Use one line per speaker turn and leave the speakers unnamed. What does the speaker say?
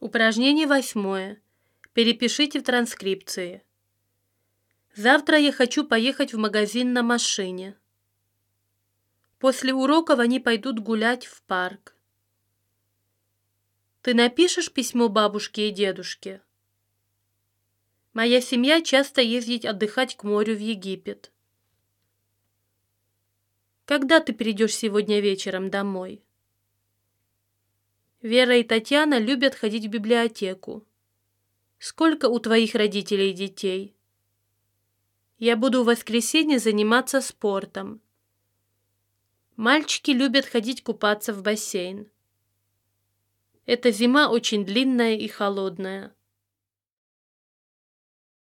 Упражнение 8. Перепишите в транскрипции. Завтра я хочу поехать в магазин на машине. После уроков они пойдут гулять в парк. Ты напишешь письмо бабушке и дедушке? Моя семья часто ездит отдыхать к морю в Египет. Когда ты придешь сегодня вечером домой? Вера и Татьяна любят ходить в библиотеку. Сколько у твоих родителей детей? Я буду в воскресенье заниматься спортом. Мальчики любят ходить купаться в бассейн. Эта зима очень длинная и холодная.